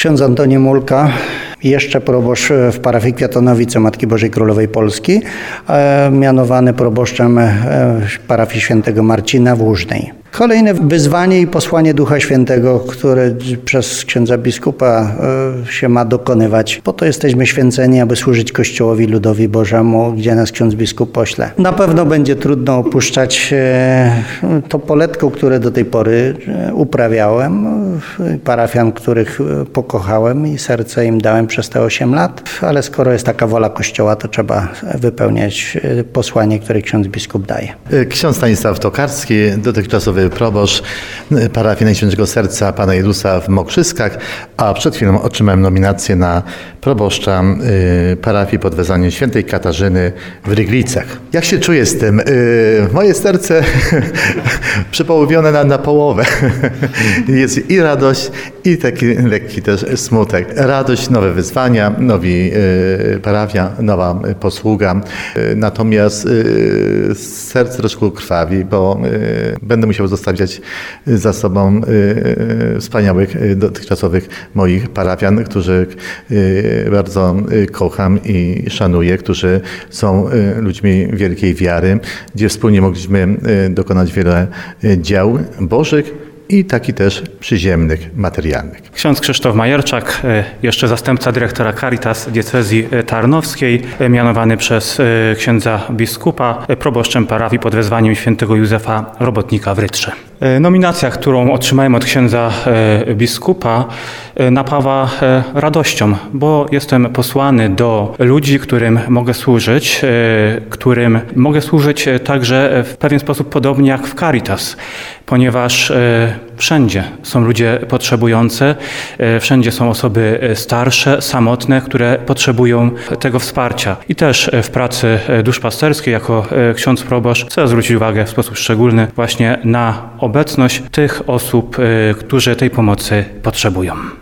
Ksiądz Antoni Mulka, jeszcze proboszcz w parafii Kwiatonowice Matki Bożej Królowej Polski, mianowany proboszczem parafii świętego Marcina w Łużnej. Kolejne wyzwanie i posłanie Ducha Świętego, które przez księdza biskupa się ma dokonywać. Po to jesteśmy święceni, aby służyć Kościołowi, ludowi Bożemu, gdzie nas ksiądz biskup pośle. Na pewno będzie trudno opuszczać to poletko, które do tej pory uprawiałem, parafian, których pokochałem i serce im dałem przez te 8 lat, ale skoro jest taka wola Kościoła, to trzeba wypełniać posłanie, które ksiądz biskup daje. Ksiądz Stanisław Tokarski, dotychczasowy proboszcz parafii Najświętszego Serca Pana Jezusa w Mokrzyskach, a przed chwilą otrzymałem nominację na proboszcza parafii pod wezwaniem świętej Katarzyny w Ryglicach. Jak się czuję z tym? Moje serce przepołowione na połowę. Jest i radość, i taki lekki też smutek. Radość, nowe wyzwania, nowi parafia, nowa posługa. Natomiast serce troszkę krwawi, bo będę musiał zostawiać za sobą wspaniałych dotychczasowych moich parafian, których bardzo kocham i szanuję, którzy są ludźmi wielkiej wiary, gdzie wspólnie mogliśmy dokonać wiele dzieł bożych i taki też przyziemnych, materialnych. Ksiądz Krzysztof Majerczak, jeszcze zastępca dyrektora Caritas diecezji tarnowskiej, mianowany przez księdza biskupa proboszczem parafii pod wezwaniem świętego Józefa Robotnika w Rytrze. Nominacja, którą otrzymałem od księdza biskupa, napawa radością, bo jestem posłany do ludzi, którym mogę służyć także w pewien sposób podobnie jak w Caritas, ponieważ wszędzie są ludzie potrzebujący, wszędzie są osoby starsze, samotne, które potrzebują tego wsparcia. I też w pracy duszpasterskiej jako ksiądz proboszcz chcę zwrócić uwagę w sposób szczególny właśnie na obecność tych osób, którzy tej pomocy potrzebują.